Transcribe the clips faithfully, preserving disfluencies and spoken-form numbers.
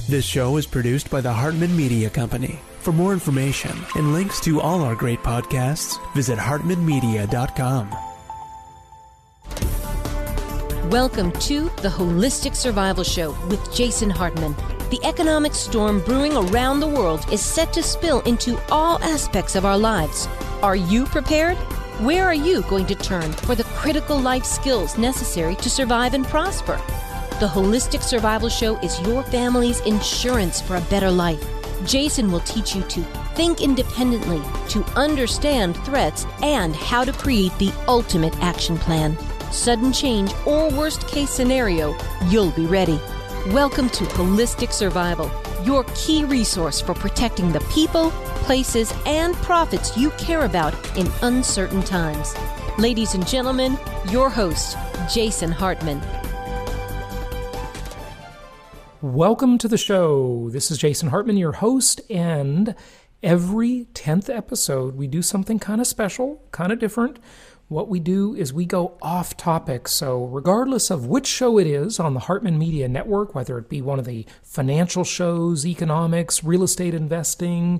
This show is produced by the Hartman Media Company. For more information and links to all our great podcasts, visit hartman media dot com. Welcome to the Holistic Survival Show with Jason Hartman. The economic storm brewing around the world is set to spill into all aspects of our lives. Are you prepared? Where are you going to turn for the critical life skills necessary to survive and prosper? The Holistic Survival Show is your family's insurance for a better life. Jason will teach you to think independently, to understand threats, and how to create the ultimate action plan. Sudden change or worst case scenario, you'll be ready. Welcome to Holistic Survival, your key resource for protecting the people, places, and profits you care about in uncertain times. Ladies and gentlemen, your host, Jason Hartman. Welcome to the show. This is Jason Hartman, your host, and every tenth episode we do something kind of special, kind of different. What we do is we go off topic. So regardless of which show it is on the Hartman Media Network, whether it be one of the financial shows, economics, real estate investing,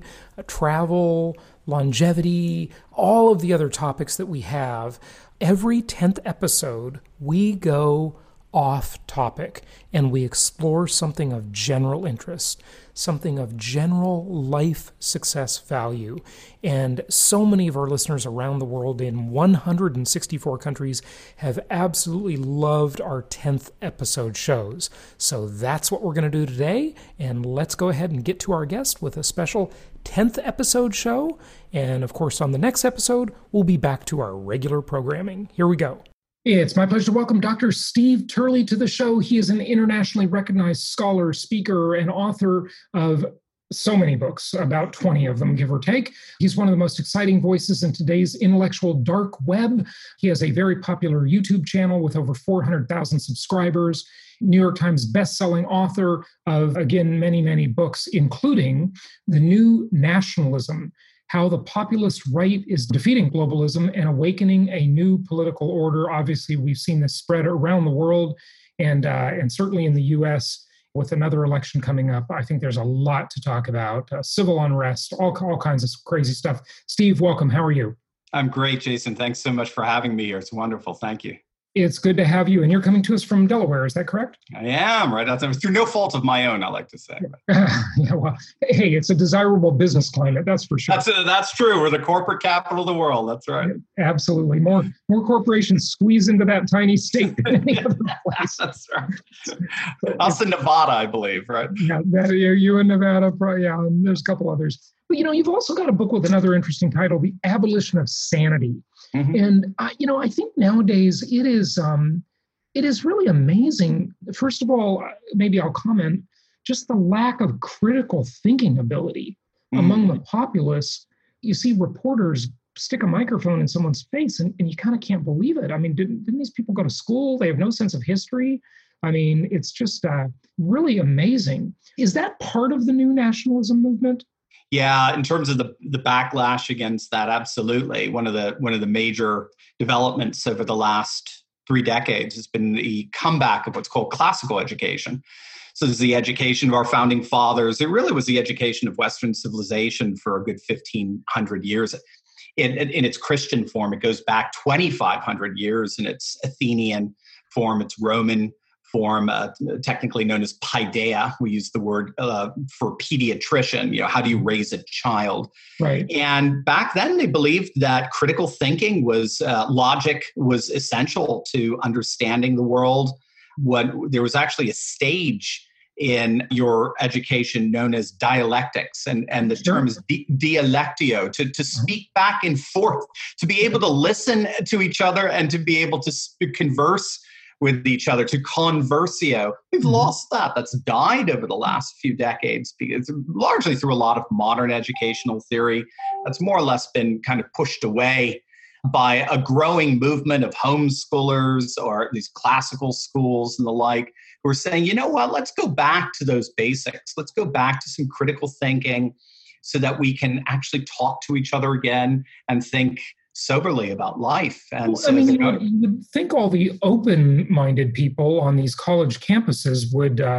travel, longevity, all of the other topics that we have, every tenth episode we go off topic and we explore something of general interest, something of general life success value. And so many of our listeners around the world in one hundred sixty-four countries have absolutely loved our tenth episode shows. So that's what we're going to do today. And let's go ahead and get to our guest with a special tenth episode show. And of course, on the next episode, we'll be back to our regular programming. Here we go. It's my pleasure to welcome Doctor Steve Turley to the show. He is an internationally recognized scholar, speaker, and author of so many books, about twenty of them, give or take. He's one of the most exciting voices in today's intellectual dark web. He has a very popular YouTube channel with over four hundred thousand subscribers, New York Times best-selling author of, again, many, many books, including The New Nationalism: How the Populist Right is Defeating Globalism and Awakening a New Political Order. Obviously, we've seen this spread around the world and uh, and certainly in the U S with another election coming up. I think there's a lot to talk about. Uh, civil unrest, all, all kinds of crazy stuff. Steve, welcome. How are you? I'm great, Jason. Thanks so much for having me here. It's wonderful. Thank you. It's good to have you. And you're coming to us from Delaware. Is that correct? I am, right? That's through no fault of my own, I like to say. Yeah, well, hey, it's a desirable business climate, that's for sure. That's a, that's true. We're the corporate capital of the world. That's right. Absolutely. More more corporations squeeze into that tiny state than any other place. That's right. Us in Nevada, I believe, right? Yeah, that, you in Nevada, yeah, and there's a couple others. But, you know, you've also got a book with another interesting title, The Abolition of Sanity. Mm-hmm. And, uh, you know, I think nowadays it is um, it is really amazing. First of all, maybe I'll comment, just the lack of critical thinking ability mm-hmm. among the populace. You see reporters stick a microphone in someone's face and, and you kind of can't believe it. I mean, didn't, didn't these people go to school? They have no sense of history. I mean, it's just uh, really amazing. Is that part of the new nationalism movement? Yeah, in terms of the the backlash against that, absolutely. One of the one of the major developments over the last three decades has been the comeback of what's called classical education. So this is the education of our founding fathers. It really was the education of Western civilization for a good fifteen hundred years. In, in, in its Christian form, it goes back twenty-five hundred years in its Athenian form, its Roman form, uh, technically known as paideia. We use the word uh, for pediatrician. You know, how do you raise a child? Right. And back then, they believed that critical thinking was uh, logic was essential to understanding the world. What there was actually a stage in your education known as dialectics, and and the sure. term is di- dialectio, to to speak back and forth, to be able to listen to each other and to be able to sp- converse with each other, to conversio. We've mm-hmm. lost that. That's died over the last few decades, because largely through a lot of modern educational theory that's more or less been kind of pushed away by a growing movement of homeschoolers or these classical schools and the like, who are saying, you know what, let's go back to those basics. Let's go back to some critical thinking so that we can actually talk to each other again and think soberly about life. And well, so I mean, you would, you would think all the open-minded people on these college campuses would uh,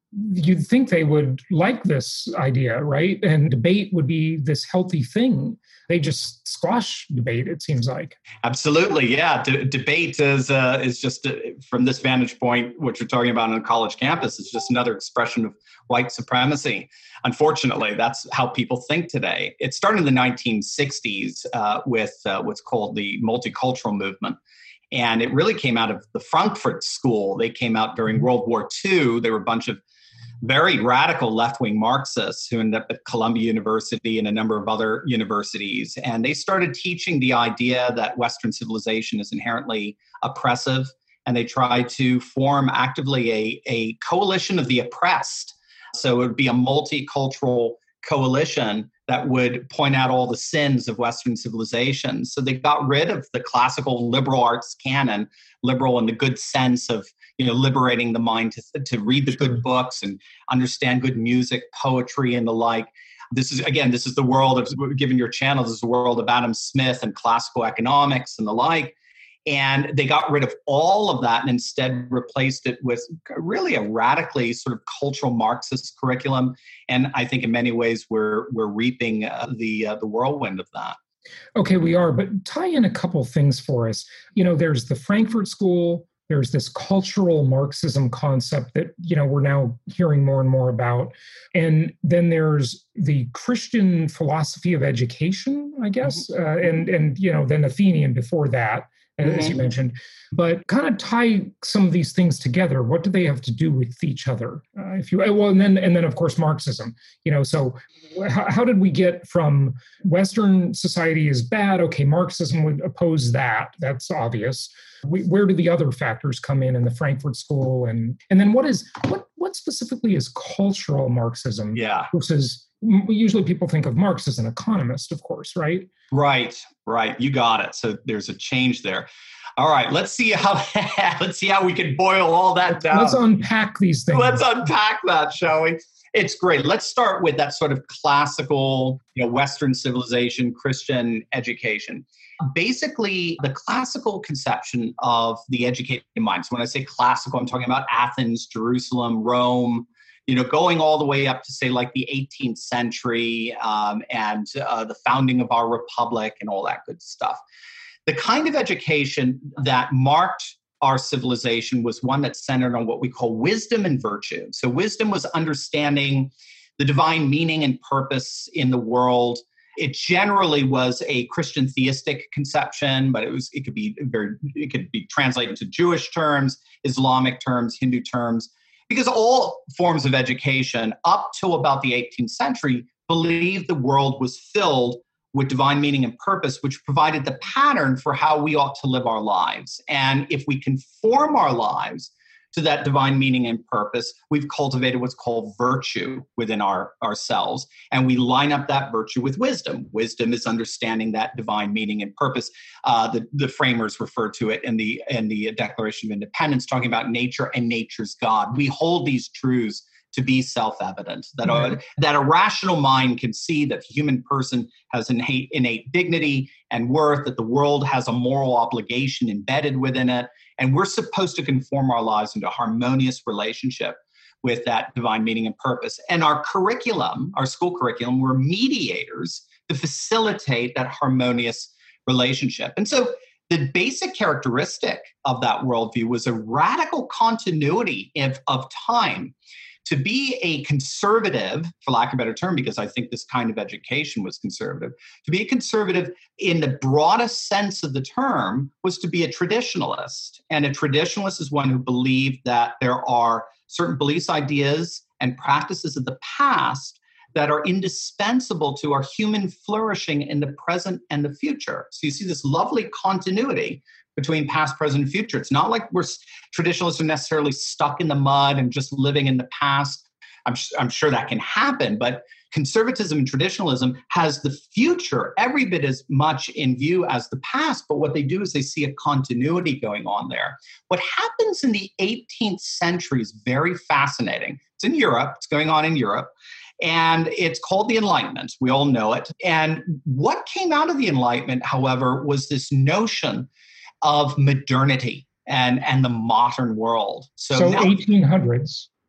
you'd think they would like this idea, right? And debate would be this healthy thing. They just squash debate, it seems like. Absolutely, yeah. D- debate is uh, is just, uh, from this vantage point, what you're talking about on a college campus, is just another expression of white supremacy. Unfortunately, that's how people think today. It started in the nineteen sixties uh, with uh, what's called the multicultural movement. And it really came out of the Frankfurt School. They came out during World War Two. They were a bunch of very radical left-wing Marxists who ended up at Columbia University and a number of other universities. And they started teaching the idea that Western civilization is inherently oppressive. And they tried to form actively a, a coalition of the oppressed. So it would be a multicultural coalition that would point out all the sins of Western civilization. So they got rid of the classical liberal arts canon, liberal in the good sense of, you know, liberating the mind to, to read the good books and understand good music, poetry, and the like. This is, again, this is the world of, given your channel, this is the world of Adam Smith and classical economics and the like. And they got rid of all of that and instead replaced it with really a radically sort of cultural Marxist curriculum. And I think in many ways we're we're reaping uh, the uh, the whirlwind of that. Okay, we are, but tie in a couple things for us. You know, there's the Frankfurt School. There's this cultural Marxism concept that, you know, we're now hearing more and more about. And then there's the Christian philosophy of education, I guess, uh, and, and, you know, then Athenian before that, mm-hmm. as you mentioned. But kind of tie some of these things together. What do they have to do with each other? Uh, if you well, and then and then of course Marxism. You know, so how, how did we get from Western society is bad? Okay, Marxism would oppose that. That's obvious. We, where do the other factors come in in the Frankfurt School, and and then what is what what specifically is cultural Marxism? Yeah. Versus usually people think of Marx as an economist, of course, right? Right, right. You got it. So there's a change there. All right, let's see how let's see how we can boil all that down. Let's unpack these things. Let's unpack that, shall we? It's great. Let's start with that sort of classical, you know, Western civilization, Christian education. Basically, the classical conception of the educated mind. So when I say classical, I'm talking about Athens, Jerusalem, Rome, you know, going all the way up to, say, like the eighteenth century um, and uh, the founding of our republic and all that good stuff. The kind of education that marked our civilization was one that centered on what we call wisdom and virtue. So wisdom was understanding the divine meaning and purpose in the world. It generally was a Christian theistic conception, but it was it could be very it could be translated into Jewish terms, Islamic terms, Hindu terms, because all forms of education up to about the eighteenth century believed the world was filled with divine meaning and purpose, which provided the pattern for how we ought to live our lives. And if we conform our lives to that divine meaning and purpose, we've cultivated what's called virtue within our ourselves. And we line up that virtue with wisdom. Wisdom is understanding that divine meaning and purpose. Uh, the, the framers refer to it in the, in the Declaration of Independence, talking about nature and nature's God. We hold these truths to be self-evident, that, mm-hmm. a, that a rational mind can see that the human person has innate, innate dignity and worth, that the world has a moral obligation embedded within it, and we're supposed to conform our lives into a harmonious relationship with that divine meaning and purpose. And our curriculum, our school curriculum, we're mediators to facilitate that harmonious relationship. And so the basic characteristic of that worldview was a radical continuity of, of time. To be a conservative, for lack of a better term, because I think this kind of education was conservative, to be a conservative in the broadest sense of the term was to be a traditionalist. And a traditionalist is one who believed that there are certain beliefs, ideas, and practices of the past that are indispensable to our human flourishing in the present and the future. So you see this lovely continuity between past, present, and future. It's not like we're traditionalists are necessarily stuck in the mud and just living in the past. I'm, I'm sure that can happen, but conservatism and traditionalism has the future every bit as much in view as the past, but what they do is they see a continuity going on there. What happens in the eighteenth century is very fascinating. It's in Europe. It's going on in Europe. And it's called the Enlightenment. We all know it. And what came out of the Enlightenment, however, was this notion of modernity and, and the modern world. So, so now, eighteen hundreds.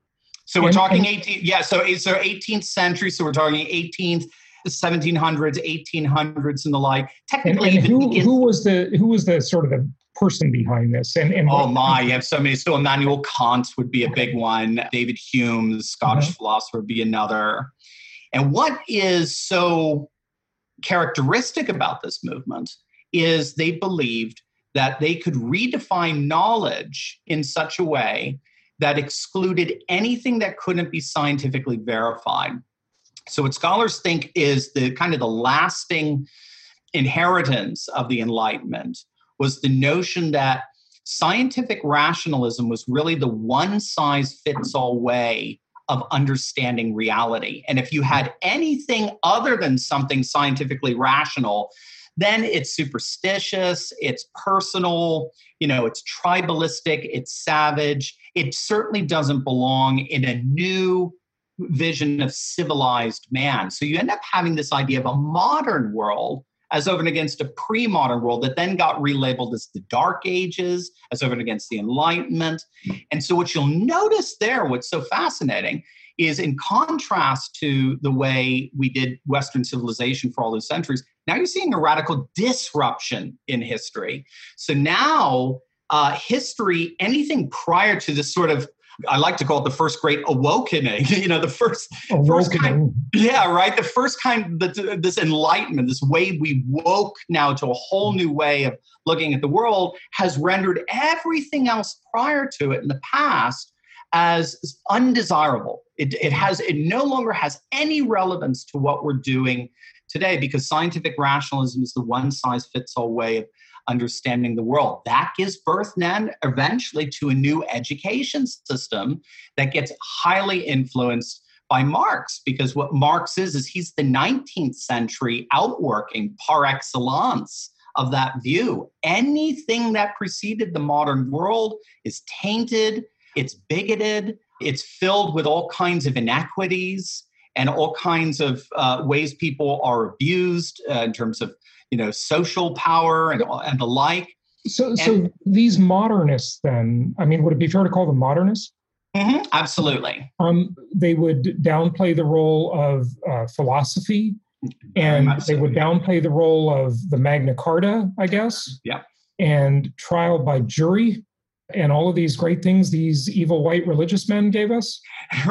So we're And- talking and- eighteen, yeah, so it's so eighteenth century, so we're talking eighteenth, seventeen hundreds, eighteen hundreds and the like. And, Technically, and even who begins- who was the who was the sort of the person behind this? And, and Oh what- my, you have so many. So Immanuel Kant would be a big one. David Hume, the Scottish Uh-huh. philosopher, would be another. And what is so characteristic about this movement is they believed that they could redefine knowledge in such a way that excluded anything that couldn't be scientifically verified. So what scholars think is the kind of the lasting inheritance of the Enlightenment was the notion that scientific rationalism was really the one-size-fits-all way of understanding reality. And if you had anything other than something scientifically rational, then it's superstitious, it's personal, you know, it's tribalistic, it's savage. It certainly doesn't belong in a new vision of civilized man. So you end up having this idea of a modern world as over and against a pre-modern world that then got relabeled as the Dark Ages, as over and against the Enlightenment. And so what you'll notice there, what's so fascinating, is in contrast to the way we did Western civilization for all those centuries, now you're seeing a radical disruption in history. So now uh, history, anything prior to this sort of, I like to call it the first great awakening, you know, the first, first kind, yeah, right. The first kind, the, this enlightenment, this way we woke now to a whole new way of looking at the world has rendered everything else prior to it in the past as undesirable. It, it has, it no longer has any relevance to what we're doing today because scientific rationalism is the one size fits all way of understanding the world. That gives birth then eventually to a new education system that gets highly influenced by Marx, because what Marx is, is he's the nineteenth century outworking par excellence of that view. Anything that preceded the modern world is tainted, it's bigoted, it's filled with all kinds of inequities and all kinds of uh, ways people are abused uh, in terms of, you know, social power and, and the like. So, and, so these modernists then, I mean, would it be fair to call them modernists? Mm-hmm, absolutely. Um, they would downplay the role of uh, philosophy, and they would downplay the role of the Magna Carta, I guess. Yeah. And trial by jury, and all of these great things these evil white religious men gave us.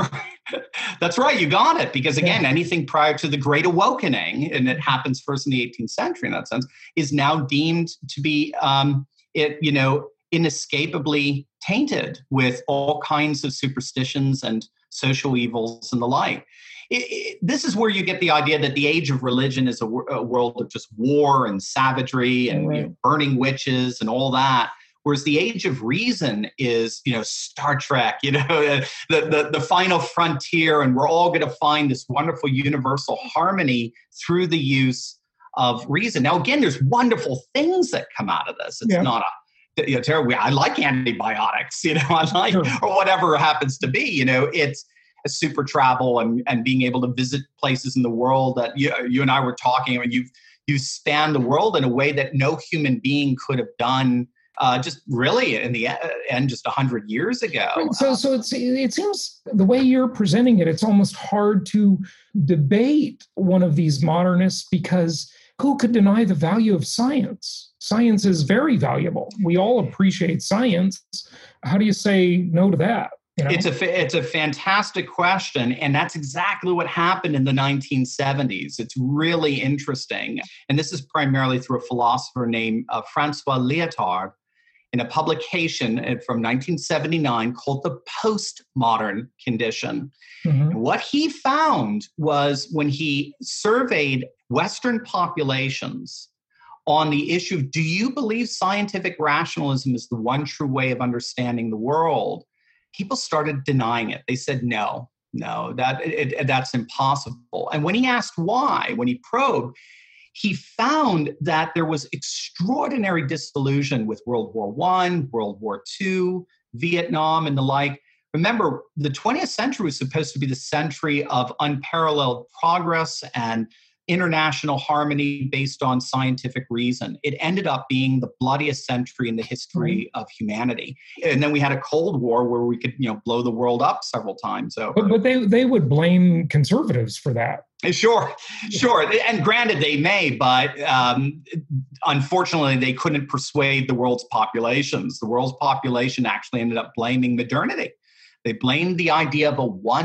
That's right. You got it. Because again, yeah. anything prior to the Great Awakening, and it happens first in the eighteenth century in that sense, is now deemed to be, um, it you know, inescapably tainted with all kinds of superstitions and social evils and the like. It, it, this is where you get the idea that the age of religion is a, a world of just war and savagery and right. you know, burning witches and all that. Whereas the age of reason is, you know, Star Trek, you know, the, the, the final frontier, and we're all going to find this wonderful universal harmony through the use of reason. Now, again, there's wonderful things that come out of this. It's yeah. not a, you know, terrible. I like antibiotics, you know, I like, sure. or whatever it happens to be, you know, it's a super travel and, and being able to visit places in the world that you, you and I were talking, I mean, you've, you've spanned the world in a way that no human being could have done Uh, just really in the end, just a hundred years ago. Right. So, so it's, it seems the way you're presenting it, it's almost hard to debate one of these modernists, because who could deny the value of science? Science is very valuable. We all appreciate science. How do you say no to that? You know? It's a it's a fantastic question, and that's exactly what happened in the nineteen seventies. It's really interesting, and this is primarily through a philosopher named uh, Francois Lyotard, in a publication from nineteen seventy-nine called The Postmodern Condition. Mm-hmm. And what he found was when he surveyed Western populations on the issue of, do you believe scientific rationalism is the one true way of understanding the world? People started denying it. They said, no, no, that it, it, that's impossible. And when he asked why, when he probed, he found that there was extraordinary disillusion with World War One, World War Two, Vietnam, and the like. Remember, the twentieth century was supposed to be the century of unparalleled progress and international harmony based on scientific reason. It ended up being the bloodiest century in the history of humanity. And then we had a Cold War where we could, you know, blow the world up several times over. But, but they, they would blame conservatives for that. Sure, sure. And granted, they may, but um, unfortunately, they couldn't persuade the world's populations. The world's population actually ended up blaming modernity. They blamed the idea of a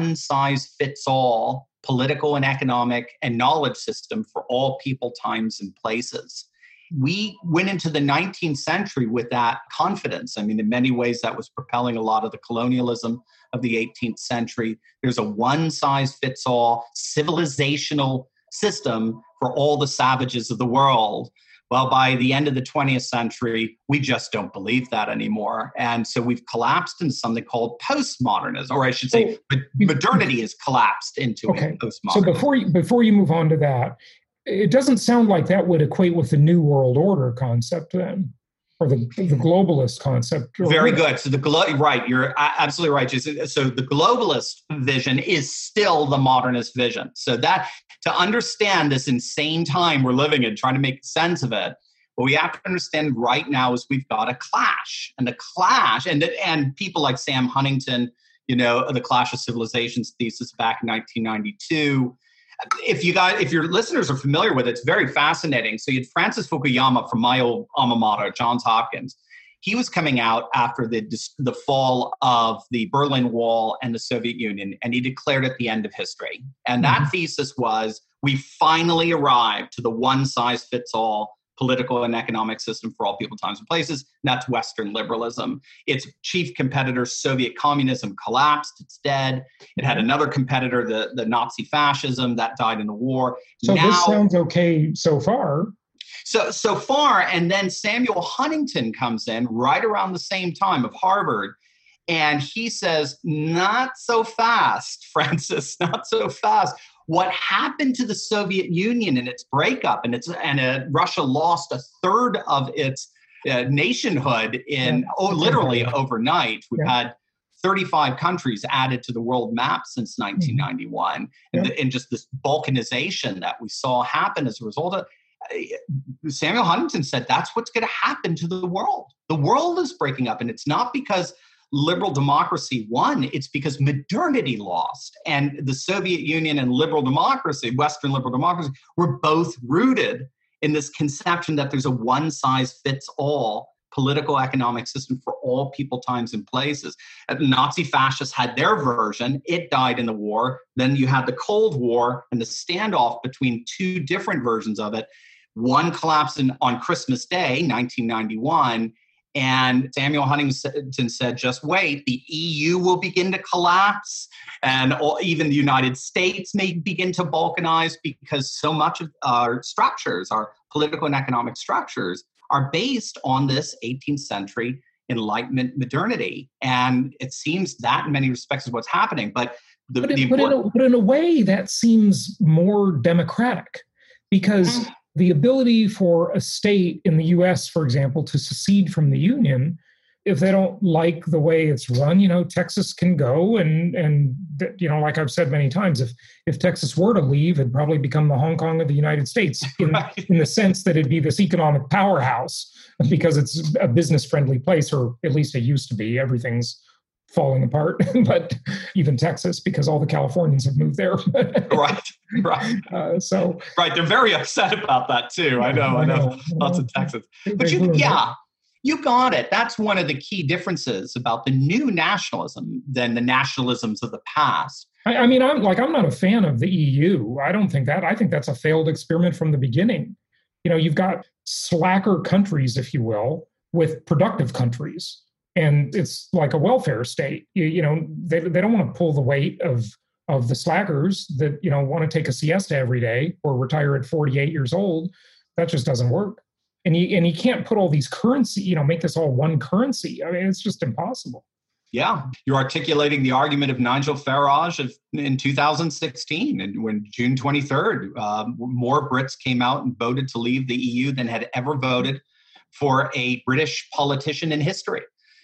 one-size-fits-all political and economic and knowledge system for all people, times, and places. We went into the nineteenth century with that confidence. I mean, in many ways, that was propelling a lot of the colonialism of the eighteenth century. There's a one-size-fits-all civilizational system for all the savages of the world. Well, by the end of the twentieth century, we just don't believe that anymore. And so we've collapsed into something called postmodernism, or I should say, so, modernity has collapsed into okay. postmodernism. So before you, before you move on to that, it doesn't sound like that would equate with the New World Order concept then, or the, the globalist concept. Very good. So the glo- right, you're absolutely right, Jason. So the globalist vision is still the modernist vision. So that to understand this insane time we're living in, trying to make sense of it, what we have to understand right now is we've got a clash, and the clash, and and people like Sam Huntington, you know, the Clash of Civilizations thesis back in nineteen ninety-two. If you guys, if your listeners are familiar with it, it's very fascinating. So you had Francis Fukuyama from my old alma mater, Johns Hopkins. He was coming out after the the fall of the Berlin Wall and the Soviet Union, and he declared it the end of history. And that mm-hmm. thesis was, we finally arrived to the one-size-fits-all political and economic system for all people, times, and places. And that's Western liberalism. Its chief competitor, Soviet communism, collapsed. It's dead. It had another competitor, the, the Nazi fascism, that died in the war. So now, this sounds okay so far. So, so far, and then Samuel Huntington comes in right around the same time of Harvard, and he says, not so fast, Francis, not so fast. What happened to the Soviet Union in its breakup, and it's and uh, Russia lost a third of its uh, nationhood in yeah. oh, literally overnight. We've yeah. had thirty-five countries added to the world map since nineteen ninety-one, yeah. and, the, and just this balkanization that we saw happen as a result of. Uh, Samuel Huntington said that's what's going to happen to the world. The world is breaking up, and it's not because liberal democracy won, it's because modernity lost. And the Soviet Union and liberal democracy, Western liberal democracy, were both rooted in this conception that there's a one-size-fits-all political economic system for all people, times, and places. And the Nazi fascists had their version. It died in the war. Then you had the Cold War and the standoff between two different versions of it. One collapsed in, on Christmas Day, nineteen ninety-one, and Samuel Huntington said, just wait, the E U will begin to collapse, and all, even the United States may begin to balkanize, because so much of our structures, our political and economic structures, are based on this eighteenth century Enlightenment modernity. And it seems that in many respects is what's happening. But, the, but, it, the but, in, a, but in a way, that seems more democratic, because mm. the ability for a state in the U S, for example, to secede from the Union, if they don't like the way it's run, you know, Texas can go and, and you know, like I've said many times, if if Texas were to leave, it'd probably become the Hong Kong of the United States in, right. in the sense that it'd be this economic powerhouse because it's a business-friendly place, or at least it used to be. Everything's falling apart, but even Texas, because all the Californians have moved there. right, right. Uh, so, right, they're very upset about that too. I know, I know, I know. Lots of Texans. But you, yeah, you got it. That's one of the key differences about the new nationalism than the nationalisms of the past. I, I mean, I'm like, I'm not a fan of the E U. I don't think that. I think that's a failed experiment from the beginning. You know, you've got slacker countries, if you will, with productive countries. And it's like a welfare state. You, you know, they they don't want to pull the weight of of the slackers that, you know, want to take a siesta every day or retire at forty-eight years old. That just doesn't work. And you and you can't put all these currency, you know, make this all one currency. I mean, it's just impossible. Yeah, you're articulating the argument of Nigel Farage of, in two thousand sixteen, and when June twenty-third, uh, more Brits came out and voted to leave the E U than had ever voted for a British politician in history.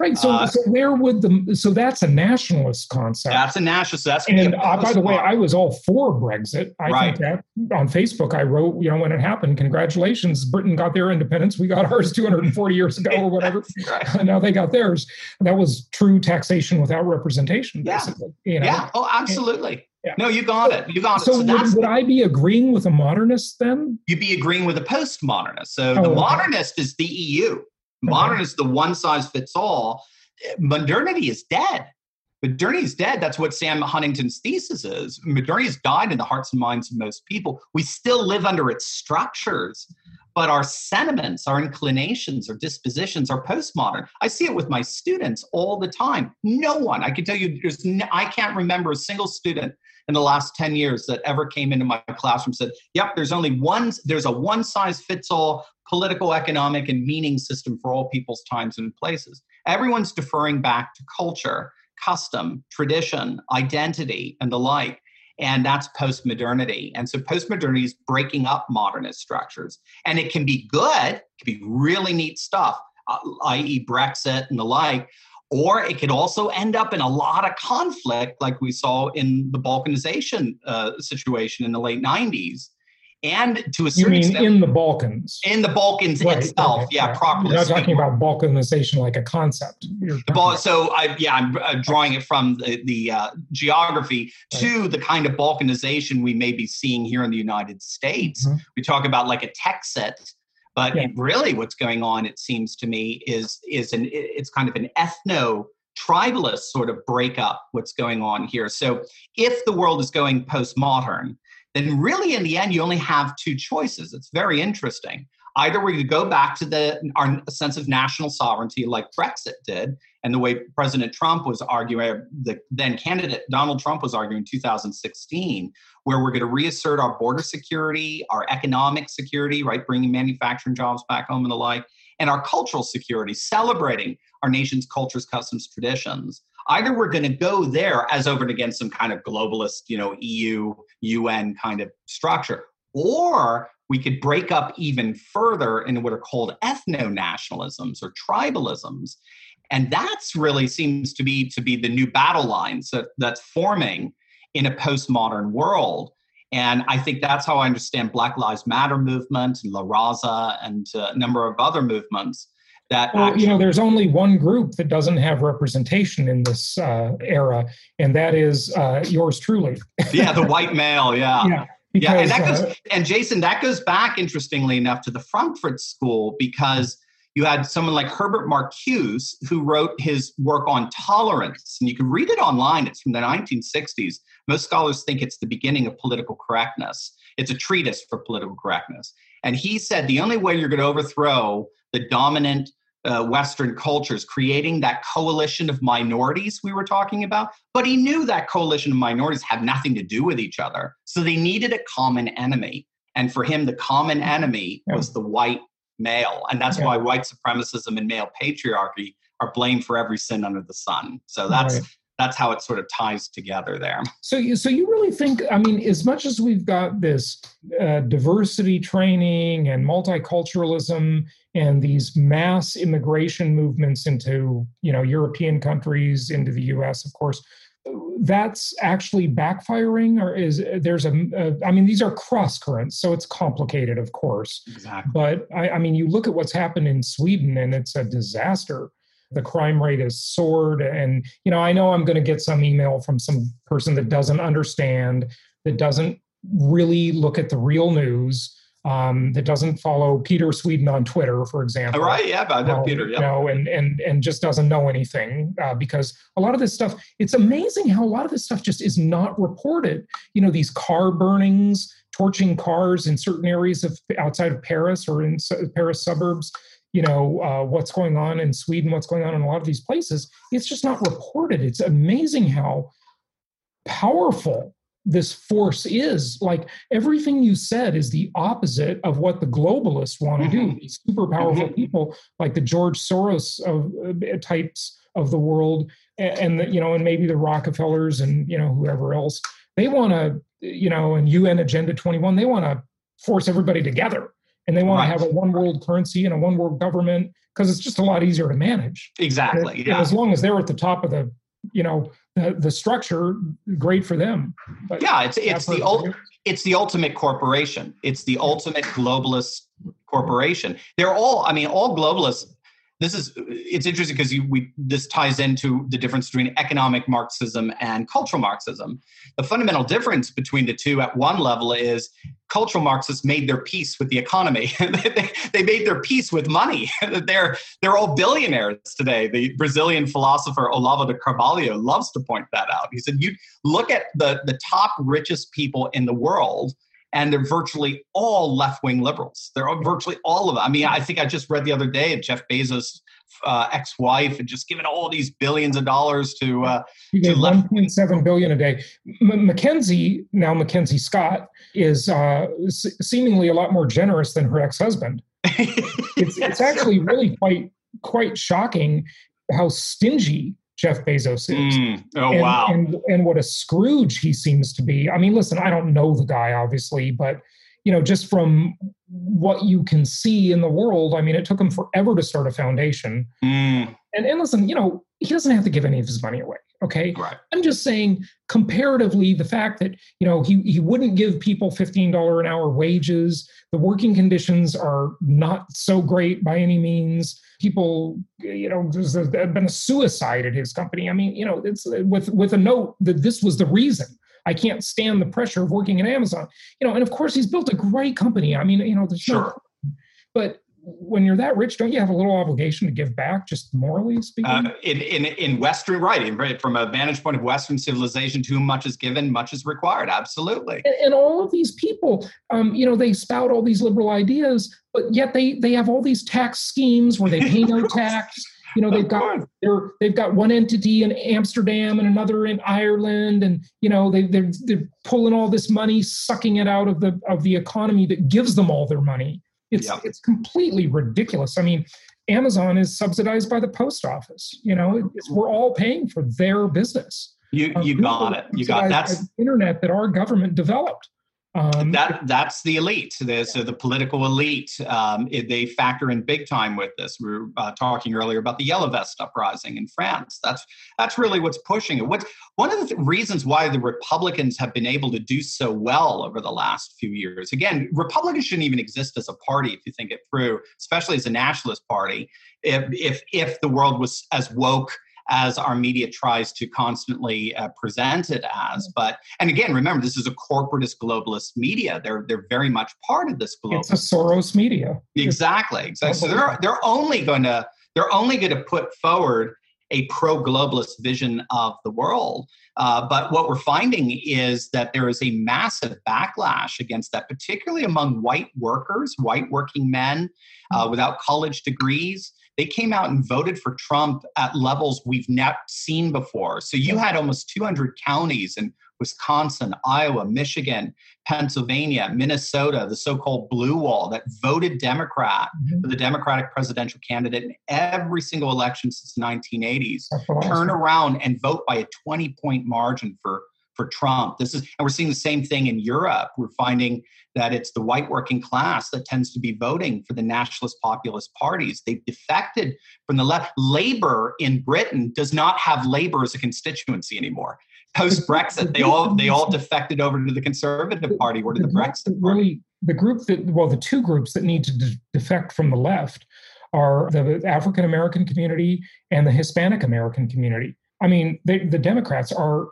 Right. So, uh, so where would the so that's a nationalist concept. That's a nationalist. That's and uh, by the way, I was all for Brexit. I right. think that on Facebook, I wrote, you know, when it happened, congratulations, Britain got their independence. We got ours two hundred forty years ago or whatever. Right. Now they got theirs. That was true taxation without representation, basically. Yeah. You know? Yeah. Oh, absolutely. And, yeah. No, you got it. You got so it. So would, would I be agreeing with a modernist then? You'd be agreeing with a postmodernist. So oh, the okay. modernist is the E U. Modernist, okay. the one size fits all. Modernity is dead. Modernity is dead. That's what Sam Huntington's thesis is. Modernity has died in the hearts and minds of most people. We still live under its structures, but our sentiments, our inclinations, our dispositions are postmodern. I see it with my students all the time. No one, I can tell you, there's no, I can't remember a single student in the last ten years that ever came into my classroom and said, yep, there's only one, there's a one size fits all political, economic, and meaning system for all people's times and places. Everyone's deferring back to culture, custom, tradition, identity, and the like. And that's postmodernity. And so postmodernity is breaking up modernist structures. And it can be good, it can be really neat stuff, uh, that is. Brexit and the like. Or it could also end up in a lot of conflict, like we saw in the Balkanization uh, situation in the late nineties. And to a certain you mean extent, in the Balkans? In the Balkans right, itself, okay, yeah, yeah, properly. You're not talking about Balkanization like a concept. The ball, so, I, yeah, I'm uh, drawing it from the, the uh, geography right. to the kind of Balkanization we may be seeing here in the United States. Mm-hmm. We talk about like a Texit, but yeah. really what's going on, it seems to me, is, is an it's kind of an ethno-tribalist sort of breakup what's going on here. So if the world is going postmodern, then really in the end, you only have two choices. It's very interesting. Either we go back to the our sense of national sovereignty like Brexit did, and the way President Trump was arguing, the then candidate Donald Trump was arguing in two thousand sixteen, where we're going to reassert our border security, our economic security, right, bringing manufacturing jobs back home and the like, and our cultural security, celebrating our nation's cultures, customs, traditions. Either we're going to go there as over and against some kind of globalist, you know, E U, U N kind of structure, or we could break up even further in what are called ethno-nationalisms or tribalisms. And that's really seems to be to be the new battle lines that, that's forming in a postmodern world. And I think that's how I understand Black Lives Matter movement and La Raza and a number of other movements. That well, actually, you know, there's only one group that doesn't have representation in this uh, era, and that is uh, yours truly. Yeah, the white male. Yeah, yeah, because, yeah. And that goes, uh, and Jason, that goes back, interestingly enough, to the Frankfurt School, because you had someone like Herbert Marcuse who wrote his work on tolerance, and you can read it online. It's from the nineteen sixties. Most scholars think it's the beginning of political correctness. It's a treatise for political correctness, and he said the only way you're going to overthrow the dominant Uh, Western cultures, creating that coalition of minorities we were talking about. But he knew that coalition of minorities had nothing to do with each other. So they needed a common enemy. And for him, the common enemy yeah. was the white male. And that's yeah. why white supremacism and male patriarchy are blamed for every sin under the sun. So that's right. that's how it sort of ties together there. So you, so you really think, I mean, as much as we've got this uh, diversity training and multiculturalism and these mass immigration movements into, you know, European countries, into the U S, of course, that's actually backfiring? Or is there's a, a I mean, these are cross currents, so it's complicated, of course. Exactly. But I, I mean, you look at what's happened in Sweden and it's a disaster. The crime rate has soared. And, you know, I know I'm going to get some email from some person that doesn't understand, that doesn't really look at the real news, um, that doesn't follow Peter Sweden on Twitter, for example. All right, yeah, I know um, Peter, yeah. You know, and, and, and just doesn't know anything uh, because a lot of this stuff, it's amazing how a lot of this stuff just is not reported. You know, these car burnings, torching cars in certain areas of outside of Paris or in Paris suburbs, you know, uh, what's going on in Sweden, what's going on in a lot of these places, it's just not reported. It's amazing how powerful this force is. Like everything you said is the opposite of what the globalists want to mm-hmm. do. These super powerful mm-hmm. people like the George Soros of uh, types of the world, and, and the, you know, and maybe the Rockefellers and, you know, whoever else, they want to, you know, and U N Agenda twenty-one, they want to force everybody together and they want Right. to have a one world currency and a one world government because it's just a lot easier to manage. Exactly. And, yeah. and as long as they're at the top of the, you know, the, the structure, great for them. But yeah, it's it's the ult- it's the ultimate corporation. It's the ultimate globalist corporation. They're all, I mean, all globalists. This is, it's interesting because you, we, this ties into the difference between economic Marxism and cultural Marxism. The fundamental difference between the two at one level is cultural Marxists made their peace with the economy. they, they made their peace with money. they're, they're all billionaires today. The Brazilian philosopher Olavo de Carvalho loves to point that out. He said, you look at the, the top richest people in the world, and they're virtually all left-wing liberals. They're virtually all of them. I mean, I think I just read the other day that Jeff Bezos' uh, ex-wife had just given all these billions of dollars to uh, to left. one point seven billion a day. M- Mackenzie, now Mackenzie Scott, is uh, s- seemingly a lot more generous than her ex-husband. It's, yes, it's actually right. really quite quite shocking how stingy Jeff Bezos is. Mm. Oh, and, wow. And, and what a Scrooge he seems to be. I mean, listen, I don't know the guy, obviously, but, you know, just from what you can see in the world, I mean, it took him forever to start a foundation. Mm. And, and listen, you know, he doesn't have to give any of his money away. Okay. Right. I'm just saying, comparatively, the fact that, you know, he, he wouldn't give people fifteen dollars an hour wages. The working conditions are not so great by any means. People, you know, there's been a suicide at his company. I mean, you know, it's with, with a note that this was the reason. I can't stand the pressure of working at Amazon. You know, and of course, he's built a great company. I mean, you know, there's Sure. no, but when you're that rich, don't you have a little obligation to give back, just morally speaking? Uh, in, in, in Western, right, in, from a vantage point of Western civilization, to whom much is given, much is required. Absolutely. And, and all of these people, um, you know, they spout all these liberal ideas, but yet they they have all these tax schemes where they pay no tax. You know, they've got they're, they've got one entity in Amsterdam and another in Ireland, and you know they they're, they're pulling all this money, sucking it out of the of the economy that gives them all their money. It's Yep. it's completely ridiculous. I mean, Amazon is subsidized by the post office. You know, it's, we're all paying for their business. You Um, you got it. You got subsidized that's by the internet that our government developed. Um, that that's the elite. The, so the political elite, um, it, they factor in big time with this. We were uh, talking earlier about the Yellow Vest uprising in France. That's that's really what's pushing it. What's one of the th- reasons why the Republicans have been able to do so well over the last few years. Again, Republicans shouldn't even exist as a party if you think it through, especially as a nationalist party. If if if the world was as woke as our media tries to constantly uh, present it as. But, and again, remember, this is a corporatist globalist media. They're they're very much part of this global. It's a Soros media. Exactly. Exactly. So they're they're only going to they're only going to put forward a pro-globalist vision of the world. Uh, but what we're finding is that there is a massive backlash against that, particularly among white workers, white working men uh, without college degrees. They came out and voted for Trump at levels we've not seen before. So you had almost two hundred counties in Wisconsin, Iowa, Michigan, Pennsylvania, Minnesota, the so-called blue wall that voted Democrat mm-hmm. for the Democratic presidential candidate in every single election since the nineteen eighties. Turn around and vote by a twenty-point margin for for Trump. This is, and we're seeing the same thing in Europe. We're finding that it's the white working class that tends to be voting for the nationalist populist parties. They've defected from the left. Labour in Britain does not have Labour as a constituency anymore. Post Brexit, they all they all defected over to the Conservative Party or to the, the Brexit Party. Really, the group that well, the two groups that need to de- defect from the left are the African American community and the Hispanic American community. I mean, they, the Democrats are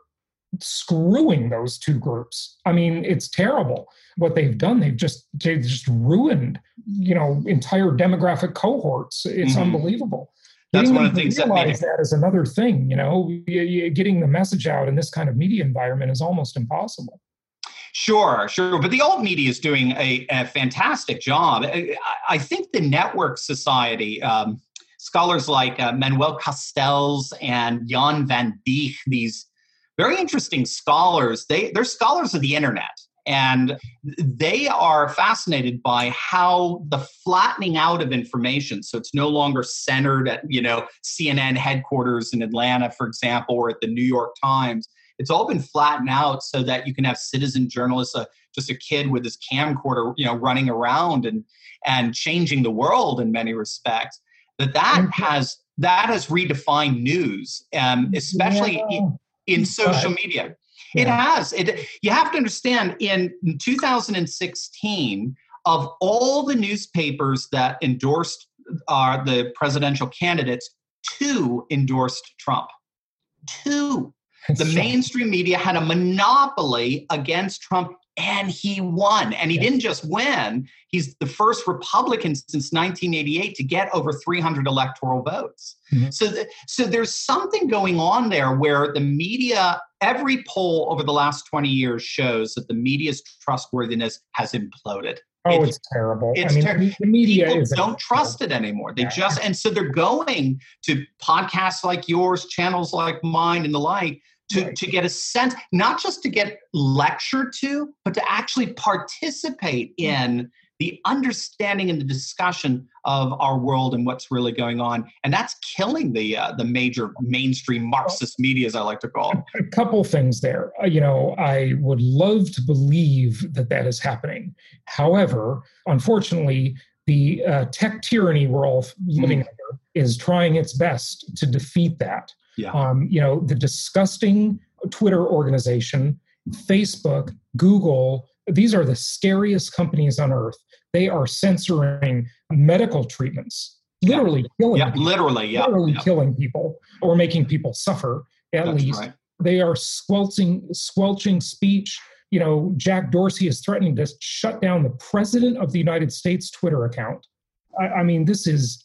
screwing those two groups. I mean, it's terrible what they've done. They've just they've just ruined, you know, entire demographic cohorts. It's mm-hmm. unbelievable. That's Getting one of the things that made it. That is another thing, you know, getting the message out in this kind of media environment is almost impossible. Sure, sure. But the old media is doing a, a fantastic job. I, I think the network society, um, scholars like uh, Manuel Castells and Jan van Dijk, these very interesting scholars, they, they're scholars of the internet. And they are fascinated by how the flattening out of information, so it's no longer centered at, you know, C N N headquarters in Atlanta, for example, or at the New York Times. It's all been flattened out so that you can have citizen journalists, uh, just a kid with his camcorder, you know, running around and and changing the world in many respects. That that has that has redefined news, um, especially yeah. in, in social media. Yeah. It has. It. You have to understand, in two thousand sixteen, of all the newspapers that endorsed uh, the presidential candidates, two endorsed Trump. Two. The mainstream media had a monopoly against Trump, and he won. And he yeah. didn't just win. He's the first Republican since nineteen eighty-eight to get over three hundred electoral votes. Mm-hmm. So, th- so there's something going on there where the media, every poll over the last twenty years shows that the media's trustworthiness has imploded. Oh, it's, it's terrible. It's I mean, ter- the media People is don't trust it anymore. They yeah. just, and so they're going to podcasts like yours, channels like mine and the like, to, right. to get a sense, not just to get lectured to, but to actually participate in the understanding and the discussion of our world and what's really going on. And that's killing the uh, the major mainstream Marxist media, as I like to call them. A couple things there. Uh, you know, I would love to believe that that is happening. However, unfortunately, the uh, tech tyranny we're all living mm. under is trying its best to defeat that. Yeah. Um, you know, the disgusting Twitter organization, Facebook, Google, these are the scariest companies on earth. They are censoring medical treatments, literally yeah. killing yeah, people. Literally, yeah. Literally yeah. killing people or making people suffer, at That's least. Right. They are squelching, squelching speech. You know, Jack Dorsey is threatening to shut down the president of the United States Twitter account. I, I mean, this is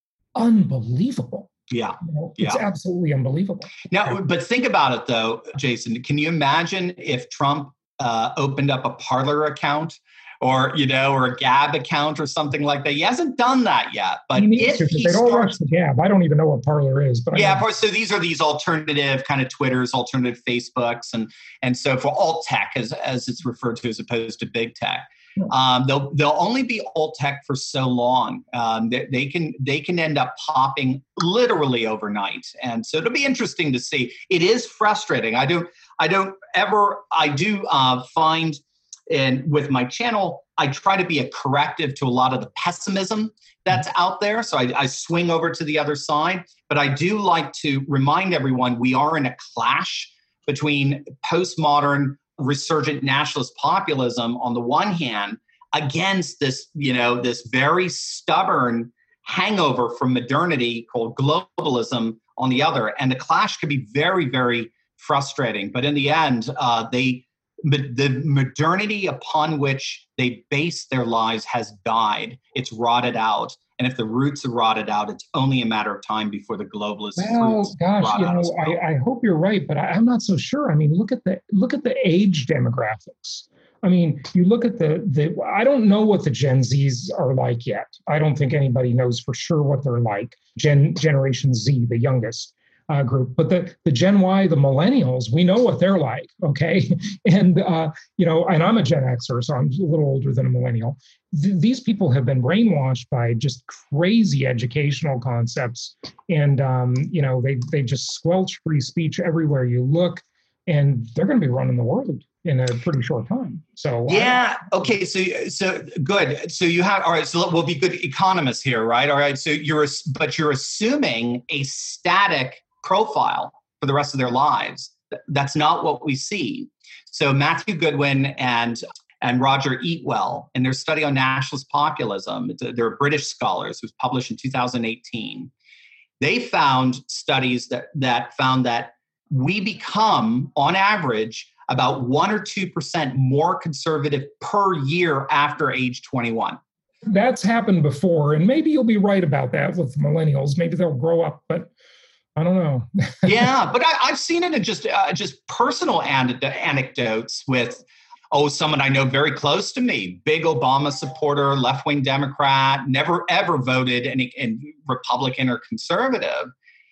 unbelievable. Yeah. You know, yeah. It's absolutely unbelievable. Now, but think about it, though, Jason. Can you imagine if Trump uh, opened up a Parler account or, you know, or a Gab account or something like that? He hasn't done that yet. But he needs if to, he they don't starts, rush the Gab. I don't even know what Parler is. But yeah, I of course. So these are these alternative kind of Twitters, alternative Facebooks, and and so for alt tech, as as it's referred to, as opposed to big tech. Um, they'll they'll only be alt tech for so long. Um, they, they can they can end up popping literally overnight, and so it'll be interesting to see. It is frustrating. I don't I don't ever I do uh, find, and with my channel, I try to be a corrective to a lot of the pessimism that's out there. So I, I swing over to the other side, but I do like to remind everyone we are in a clash between postmodern resurgent nationalist populism on the one hand against this, you know, this very stubborn hangover from modernity called globalism on the other. And the clash could be very, very frustrating. But in the end, uh, they the modernity upon which they base their lives has died. It's rotted out. And if the roots are rotted out, it's only a matter of time before the globalist well, roots gosh, rot you out know, as well. I, I hope you're right, but I, I'm not so sure. I mean, look at the look at the age demographics. I mean, you look at the the. I don't know what the Gen Zs are like yet. I don't think anybody knows for sure what they're like. Gen Generation Z, the youngest uh, group, but the the Gen Y, the millennials, we know what they're like. Okay, and uh, you know, and I'm a Gen Xer, so I'm a little older than a millennial. Th- these people have been brainwashed by just crazy educational concepts, and um, you know, they they just squelch free speech everywhere you look, and they're going to be running the world in a pretty short time. So yeah, okay, so so good. So you have all right. So we'll be good economists here, right? All right. So you're but you're assuming a static profile for the rest of their lives. That's not what we see. So Matthew Goodwin and and Roger Eatwell, in their study on nationalist populism, it's a, they're British scholars. It was published in two thousand eighteen. They found studies that that found that we become, on average, about one or two percent more conservative per year after age twenty-one. That's happened before, and maybe you'll be right about that with millennials. Maybe they'll grow up, but I don't know. Yeah, but I, I've seen it in just uh, just personal an- anecdotes with, oh, someone I know very close to me, big Obama supporter, left-wing Democrat, never ever voted in, in Republican or conservative,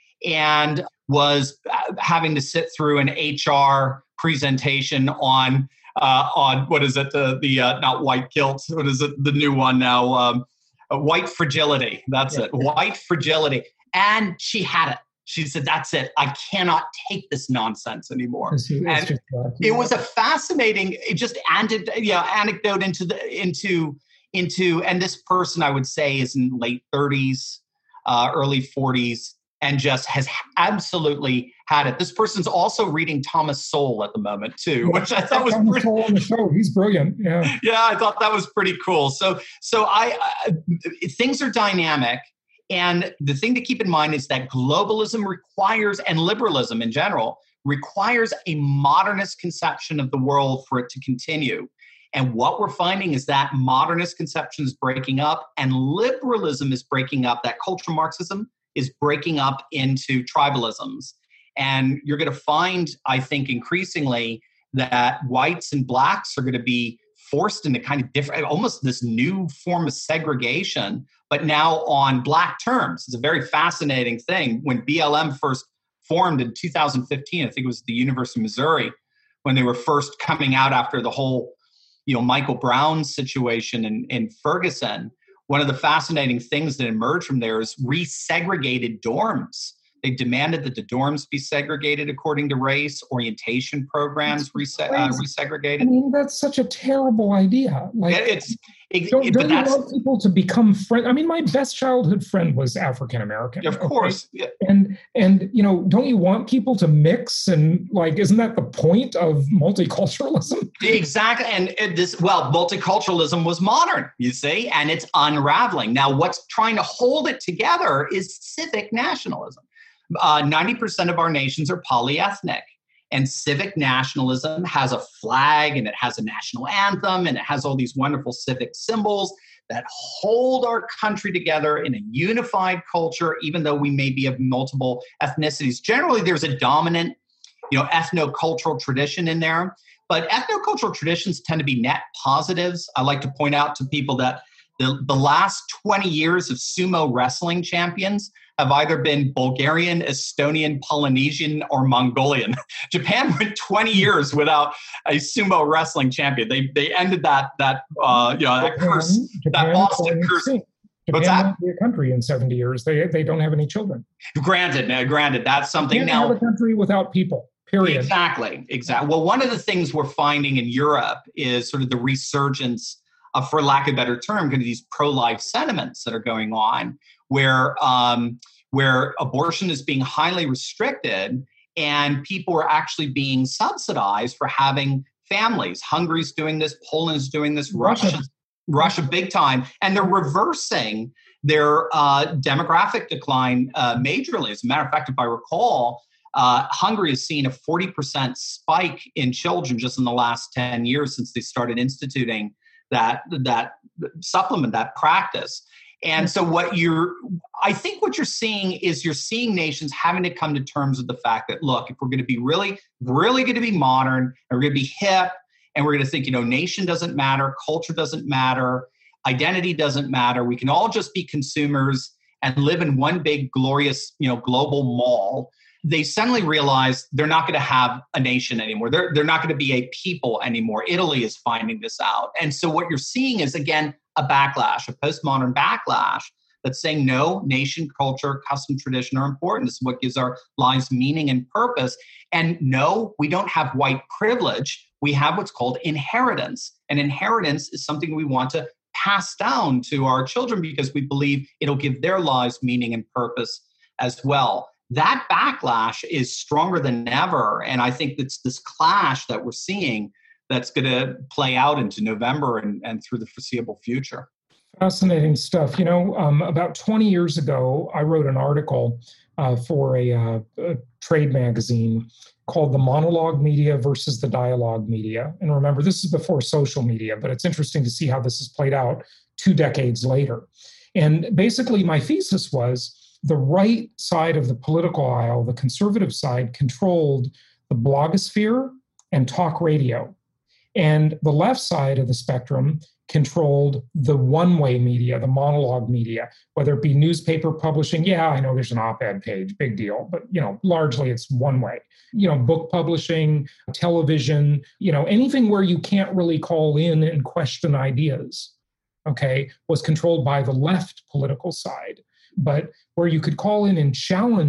and was having to sit through an H R presentation on uh, on what is it the the uh, not white guilt, what is it the new one now, um, uh, white fragility. That's yeah. it, white fragility, and she had it. She said, that's it. I cannot take this nonsense anymore. It's, it's and just, uh, it was a fascinating, it just added, you know, anecdote into the, into, into, and this person I would say is in late thirties, uh, early forties, and just has absolutely had it. This person's also reading Thomas Sowell at the moment too, which I thought was Thomas pretty, Sowell on the show. He's brilliant. Yeah. Yeah, I thought that was pretty cool. So, so I, I things are dynamic. And the thing to keep in mind is that globalism requires, and liberalism in general, requires a modernist conception of the world for it to continue. And what we're finding is that modernist conception is breaking up and liberalism is breaking up. That cultural Marxism is breaking up into tribalisms. And you're going to find, I think, increasingly that whites and blacks are going to be forced into kind of different, almost this new form of segregation, but now on black terms. It's a very fascinating thing. When B L M first formed in two thousand fifteen, I think it was the University of Missouri, when they were first coming out after the whole, you know, Michael Brown situation in, in Ferguson, one of the fascinating things that emerged from there is resegregated dorms. They demanded that the dorms be segregated according to race, orientation programs rese- uh, resegregated. I mean, that's such a terrible idea. Like, it's it, don't, it, don't but you that's, want people to become friends? I mean, my best childhood friend was African American. Of course. Okay? Yeah. And, and, you know, don't you want people to mix? And like, isn't that the point of multiculturalism? Exactly. And, and this, well, multiculturalism was modern, you see, and it's unraveling. Now, what's trying to hold it together is civic nationalism. Uh, ninety percent of our nations are polyethnic, and civic nationalism has a flag and it has a national anthem and it has all these wonderful civic symbols that hold our country together in a unified culture, even though we may be of multiple ethnicities. Generally, there's a dominant, you know, ethno-cultural tradition in there, but ethno-cultural traditions tend to be net positives. I like to point out to people that the, the last twenty years of sumo wrestling champions have either been Bulgarian, Estonian, Polynesian, or Mongolian. Japan went twenty years without a sumo wrestling champion. They they ended that that uh, you know that Japan, curse, Japan that Boston curse. Japan What's that? won't be a country in seventy years. They they don't have any children. Granted, now, granted, that's something Can't now. have a country without people. Period. Exactly, exactly. Well, one of the things we're finding in Europe is sort of the resurgence of, for lack of a better term, kind of these pro-life sentiments that are going on, where um, where abortion is being highly restricted and people are actually being subsidized for having families. Hungary's doing this, Poland's doing this, Russia. Russia, Russia big time, and they're reversing their uh, demographic decline uh, majorly. As a matter of fact, if I recall, uh, Hungary has seen a forty percent spike in children just in the last ten years since they started instituting that that supplement, that practice. And so what you're, I think what you're seeing is you're seeing nations having to come to terms with the fact that, look, if we're going to be really, really going to be modern and we're going to be hip and we're going to think, you know, nation doesn't matter, culture doesn't matter, identity doesn't matter, we can all just be consumers and live in one big glorious, you know, global mall. They suddenly realize they're not going to have a nation anymore. They're, they're not going to be a people anymore. Italy is finding this out. And so what you're seeing is, again, a backlash, a postmodern backlash that's saying, no, nation, culture, custom, tradition are important. This is what gives our lives meaning and purpose. And no, we don't have white privilege. We have what's called inheritance. And inheritance is something we want to pass down to our children because we believe it'll give their lives meaning and purpose as well. That backlash is stronger than ever. And I think it's this clash that we're seeing that's going to play out into November and, and through the foreseeable future. Fascinating stuff. You know, um, about twenty years ago, I wrote an article uh, for a, uh, a trade magazine called The Monologue Media versus the Dialogue Media. And remember, this is before social media, but it's interesting to see how this has played out two decades later. And basically, my thesis was the right side of the political aisle, the conservative side, controlled the blogosphere and talk radio. And the left side of the spectrum controlled the one-way media, the monologue media, whether it be newspaper publishing. Yeah, I know there's an op-ed page, big deal, but you know, largely it's one way. You know, book publishing, television, you know, anything where you can't really call in and question ideas, okay, was controlled by the left political side. But where you could call in and challenge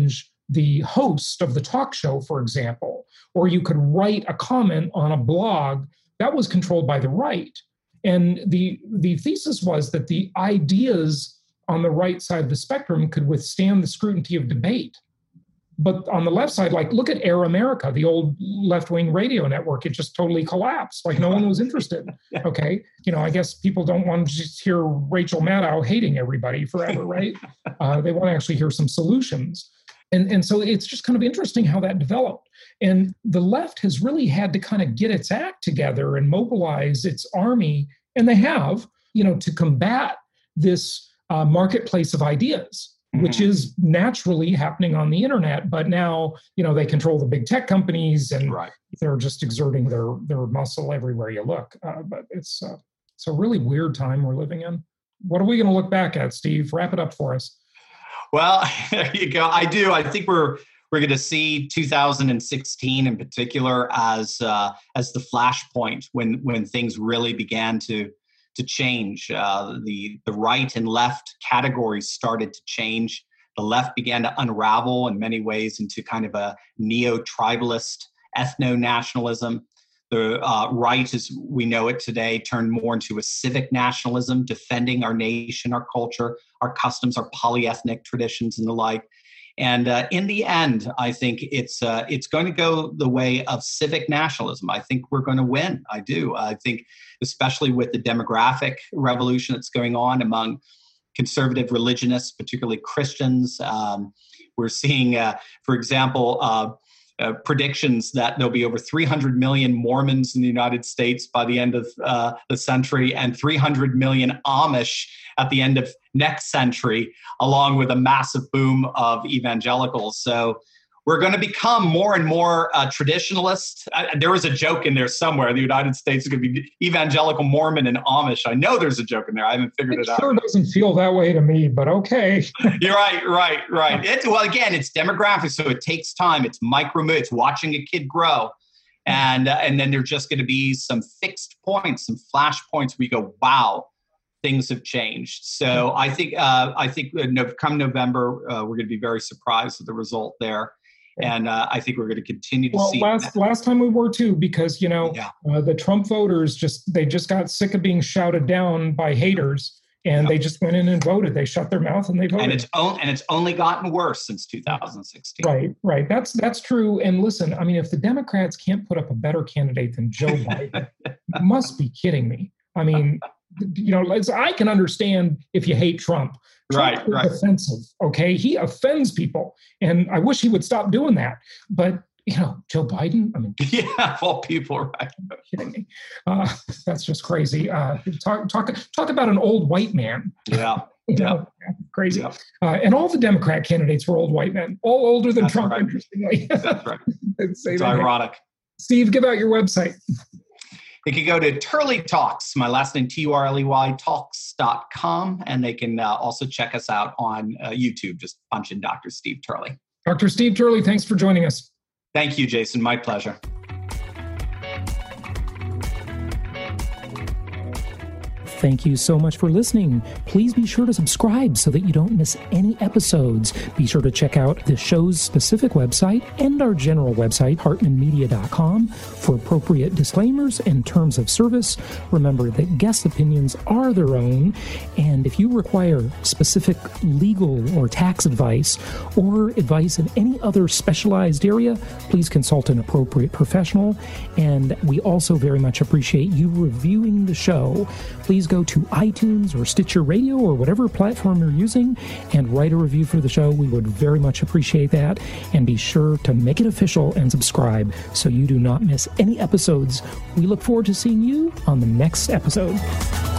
the host of the talk show, for example, or you could write a comment on a blog, that was controlled by the right. And the, the thesis was that the ideas on the right side of the spectrum could withstand the scrutiny of debate. But on the left side, like, look at Air America, the old left-wing radio network. It just totally collapsed. Like, no one was interested. Okay. You know, I guess people don't want to just hear Rachel Maddow hating everybody forever, right? Uh, they want to actually hear some solutions. And, and so it's just kind of interesting how that developed. And the left has really had to kind of get its act together and mobilize its army, and they have, you know, to combat this uh, marketplace of ideas, which is naturally happening on the internet. But now, you know, they control the big tech companies, and right. they're just exerting their their muscle everywhere you look. Uh, but it's uh, it's a really weird time we're living in. What are we going to look back at, Steve? Wrap it up for us. Well, there you go. I do. I think we're we're going to see two thousand sixteen in particular as uh, as the flashpoint when when things really began to. to change. Uh, the, the right and left categories started to change. The left began to unravel in many ways into kind of a neo-tribalist ethno-nationalism. The uh, right, as we know it today, turned more into a civic nationalism, defending our nation, our culture, our customs, our polyethnic traditions, and the like. And uh, in the end, I think it's uh, it's going to go the way of civic nationalism. I think we're going to win. I do. I think, especially with the demographic revolution that's going on among conservative religionists, particularly Christians. Um, we're seeing, uh, for example, uh, uh, predictions that there'll be over three hundred million Mormons in the United States by the end of uh, the century, and three hundred million Amish at the end of next century, along with a massive boom of evangelicals. So we're going to become more and more uh, traditionalist. I, there was a joke in there somewhere. The United States is going to be evangelical, Mormon, and Amish. I know there's a joke in there. I haven't figured it, it out. It sure doesn't feel that way to me, but okay. You're right, right, right. It, well, again, it's demographic, so it takes time. It's micro, it's watching a kid grow. And, uh, and then there's just going to be some fixed points, some flash points where you go, wow, things have changed. So I think uh, I think come November, uh, we're going to be very surprised with the result there. And uh, I think we're going to continue to well, see. Last that. last time we were too, because you know yeah. uh, the Trump voters just they just got sick of being shouted down by haters, and yep. they just went in and voted. They shut their mouth and they voted. And it's on, and it's only gotten worse since two thousand sixteen. Right, right. That's that's true. And listen, I mean, if the Democrats can't put up a better candidate than Joe Biden, you must be kidding me. I mean, you know, I can understand if you hate Trump. Trump right, is right. offensive, okay? He offends people, and I wish he would stop doing that. But, you know, Joe Biden, I mean... Yeah, of all people, right. Are you kidding me? Uh, that's just crazy. Uh, talk, talk, talk about an old white man. Yeah. You yeah. know, crazy. Yeah. Uh, and all the Democrat candidates were old white men, all older than That's Trump, right. interestingly. That's right. it's that ironic. Name. Steve, give out your website. They can go to Turley Talks, my last name, T U R L E Y, talks dot com. And they can uh, also check us out on uh, YouTube. Just punch in Doctor Steve Turley. Doctor Steve Turley, thanks for joining us. Thank you, Jason. My pleasure. Thank you so much for listening. Please be sure to subscribe so that you don't miss any episodes. Be sure to check out the show's specific website and our general website, hartman media dot com, for appropriate disclaimers and terms of service. Remember that guest opinions are their own, and if you require specific legal or tax advice or advice in any other specialized area, please consult an appropriate professional. And we also very much appreciate you reviewing the show. Please go to iTunes or Stitcher Radio or whatever platform you're using and write a review for the show. We would very much appreciate that. And be sure to make it official and subscribe so you do not miss any episodes. We look forward to seeing you on the next episode.